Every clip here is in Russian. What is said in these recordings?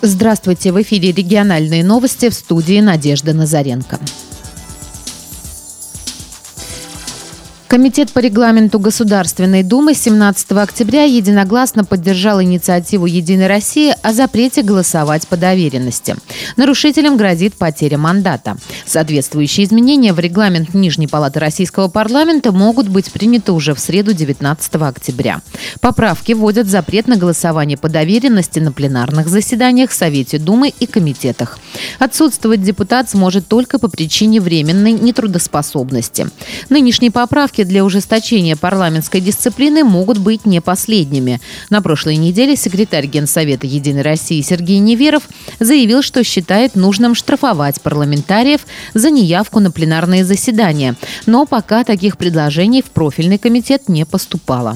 Здравствуйте, в эфире региональные новости, в студии Надежда Назаренко. Комитет по регламенту Государственной Думы 17 октября единогласно поддержал инициативу «Единой России» о запрете голосовать по доверенности. Нарушителям грозит потеря мандата. Соответствующие изменения в регламент Нижней палаты Российского парламента могут быть приняты уже в среду 19 октября. Поправки вводят запрет на голосование по доверенности на пленарных заседаниях, Совете Думы и комитетах. Отсутствовать депутат сможет только по причине временной нетрудоспособности. Нынешние поправки для ужесточения парламентской дисциплины могут быть не последними. На прошлой неделе секретарь Генсовета «Единой России» Сергей Неверов заявил, что считает нужным штрафовать парламентариев за неявку на пленарные заседания. Но пока таких предложений в профильный комитет не поступало.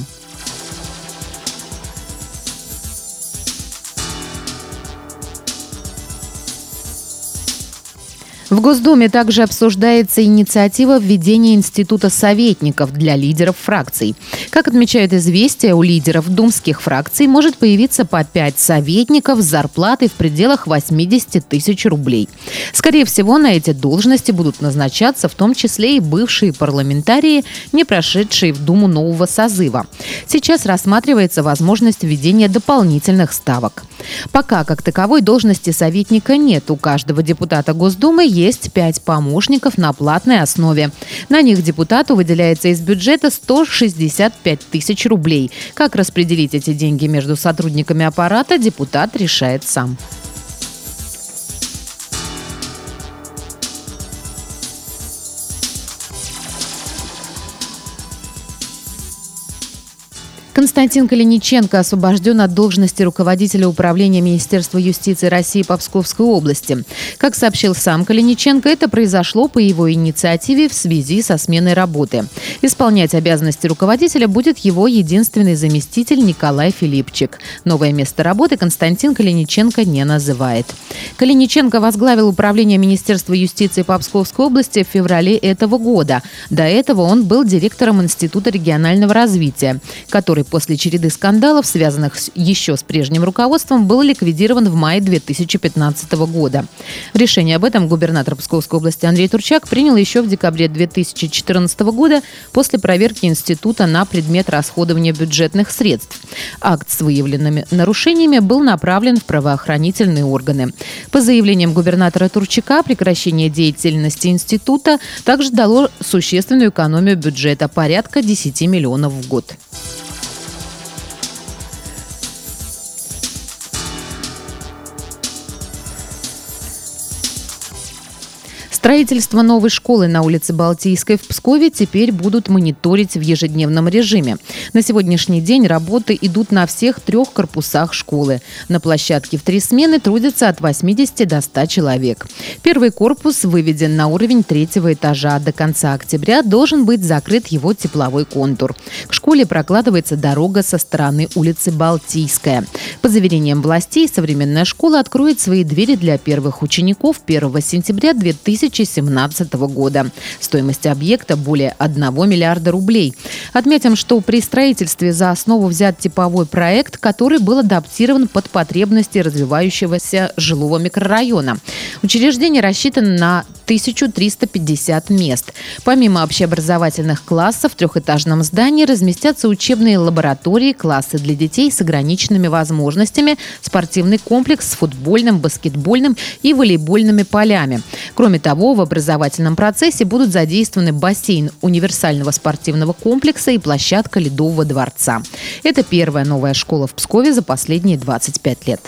В Госдуме также обсуждается инициатива введения института советников для лидеров фракций. Как отмечают «Известия», у лидеров думских фракций может появиться по 5 советников с зарплатой в пределах 80 тысяч рублей. Скорее всего, на эти должности будут назначаться в том числе и бывшие парламентарии, не прошедшие в Думу нового созыва. Сейчас рассматривается возможность введения дополнительных ставок. Пока как таковой должности советника нет. У каждого депутата Госдумы есть 5 помощников на платной основе. На них депутату выделяется из бюджета 165 тысяч рублей. Как распределить эти деньги между сотрудниками аппарата, депутат решает сам. Константин Калиниченко освобожден от должности руководителя управления Министерства юстиции России по Псковской области. Как сообщил сам Калиниченко, это произошло по его инициативе в связи со сменой работы. Исполнять обязанности руководителя будет его единственный заместитель Николай Филипчик. Новое место работы Константин Калиниченко не называет. Калиниченко возглавил управление Министерства юстиции по Псковской области в феврале этого года. До этого он был директором Института регионального развития, который после череды скандалов, связанных еще с прежним руководством, был ликвидирован в мае 2015 года. Решение об этом губернатор Псковской области Андрей Турчак принял еще в декабре 2014 года после проверки института на предмет расходования бюджетных средств. Акт с выявленными нарушениями был направлен в правоохранительные органы. По заявлениям губернатора Турчака, прекращение деятельности института также дало существенную экономию бюджета – порядка 10 миллионов в год. Строительство новой школы на улице Балтийской в Пскове теперь будут мониторить в ежедневном режиме. На сегодняшний день работы идут на всех 3 корпусах школы. На площадке в 3 смены трудятся от 80 до 100 человек. Первый корпус выведен на уровень 3-го этажа. До конца октября должен быть закрыт его тепловой контур. К школе прокладывается дорога со стороны улицы Балтийская. По заверениям властей, современная школа откроет свои двери для первых учеников 1 сентября 2017 года. Стоимость объекта более 1 миллиарда рублей. Отметим, что при строительстве за основу взят типовой проект, который был адаптирован под потребности развивающегося жилого микрорайона. Учреждение рассчитано на 1350 мест. Помимо общеобразовательных классов в 3-этажном здании разместятся учебные лаборатории, классы для детей с ограниченными возможностями, спортивный комплекс с футбольным, баскетбольным и волейбольными полями. Кроме того, в образовательном процессе будут задействованы бассейн универсального спортивного комплекса и площадка Ледового дворца. Это первая новая школа в Пскове за последние 25 лет.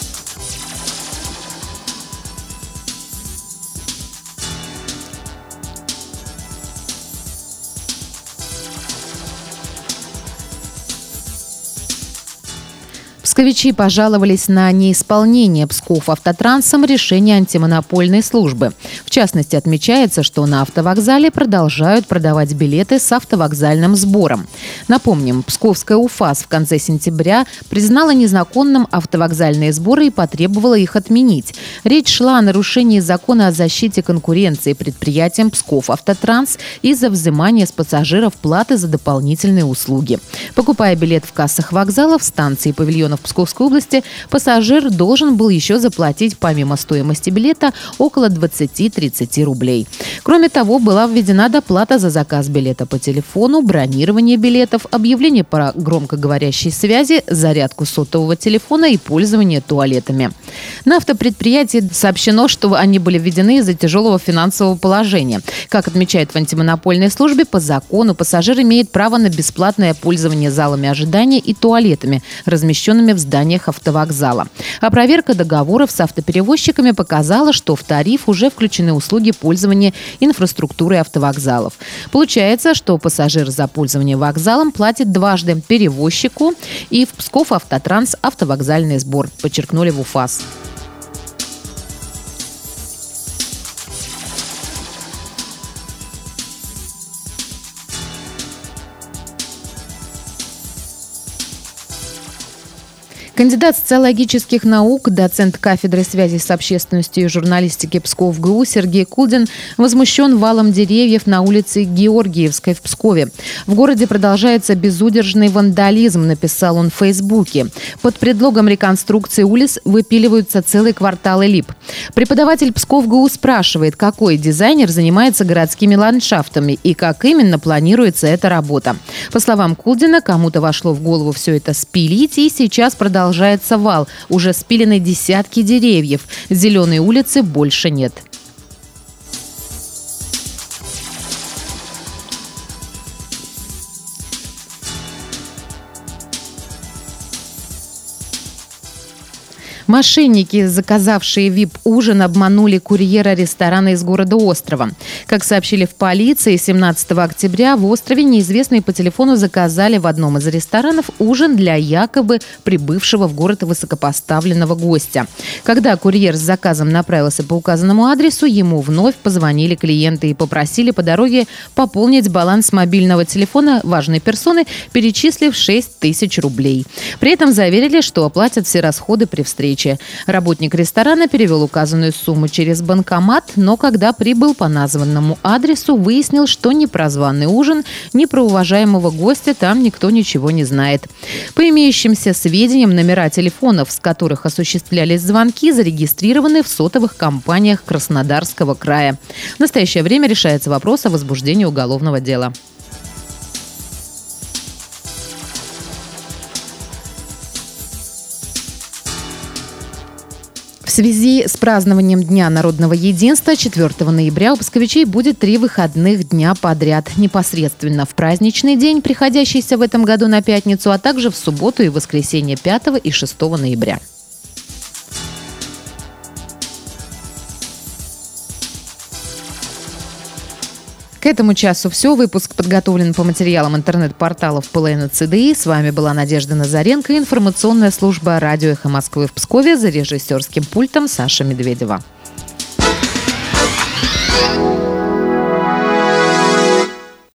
Псковичи пожаловались на неисполнение Псков-Автотрансом решения антимонопольной службы. В частности, отмечается, что на автовокзале продолжают продавать билеты с автовокзальным сбором. Напомним, Псковская УФАС в конце сентября признала незаконным автовокзальные сборы и потребовала их отменить. Речь шла о нарушении закона о защите конкуренции предприятием Псков-Автотранс из-за взимания с пассажиров платы за дополнительные услуги. Покупая билет в кассах вокзалов, станций и павильонов регионах Псковской области пассажир должен был еще заплатить помимо стоимости билета около 20-30 рублей. Кроме того, была введена доплата за заказ билета по телефону, бронирование билетов, объявление по громкоговорящей связи, зарядку сотового телефона и пользование туалетами. На автопредприятии сообщено, что они были введены из-за тяжелого финансового положения. Как отмечают в антимонопольной службе, по закону пассажир имеет право на бесплатное пользование залами ожидания и туалетами, размещенными в зданиях автовокзала. А проверка договоров с автоперевозчиками показала, что в тариф уже включены услуги пользования инфраструктурой автовокзалов. Получается, что пассажир за пользование вокзалом платит дважды – перевозчику и в Псков-Автотранс автовокзальный сбор, подчеркнули в УФАС. Кандидат социологических наук, доцент кафедры связи с общественностью и журналистики Псков-ГУ Сергей Кулдин возмущен валом деревьев на улице Георгиевской в Пскове. В городе продолжается безудержный вандализм, написал он в Фейсбуке. Под предлогом реконструкции улиц выпиливаются целые кварталы лип. Преподаватель Псков-ГУ спрашивает, какой дизайнер занимается городскими ландшафтами и как именно планируется эта работа. По словам Кулдина, кому-то вошло в голову все это спилить, и сейчас продолжается вал. Уже спилены десятки деревьев. Зеленой улицы больше нет. Мошенники, заказавшие VIP-ужин, обманули курьера ресторана из города Острова. Как сообщили в полиции, 17 октября в Острове неизвестные по телефону заказали в одном из ресторанов ужин для якобы прибывшего в город высокопоставленного гостя. Когда курьер с заказом направился по указанному адресу, ему вновь позвонили клиенты и попросили по дороге пополнить баланс мобильного телефона важной персоны, перечислив 6 тысяч рублей. При этом заверили, что оплатят все расходы при встрече. Работник ресторана перевел указанную сумму через банкомат, но когда прибыл по названному адресу, выяснил, что ни про званый ужин, ни про уважаемого гостя там никто ничего не знает. По имеющимся сведениям, номера телефонов, с которых осуществлялись звонки, зарегистрированы в сотовых компаниях Краснодарского края. В настоящее время решается вопрос о возбуждении уголовного дела. В связи с празднованием Дня народного единства 4 ноября у псковичей будет 3 выходных дня подряд. Непосредственно в праздничный день, приходящийся в этом году на пятницу, а также в субботу и воскресенье 5 и 6 ноября. К этому часу все. Выпуск подготовлен по материалам интернет-порталов ПЛН и ЦДИ. С вами была Надежда Назаренко, информационная служба радио «Эхо Москвы» в Пскове, за режиссерским пультом Саша Медведева.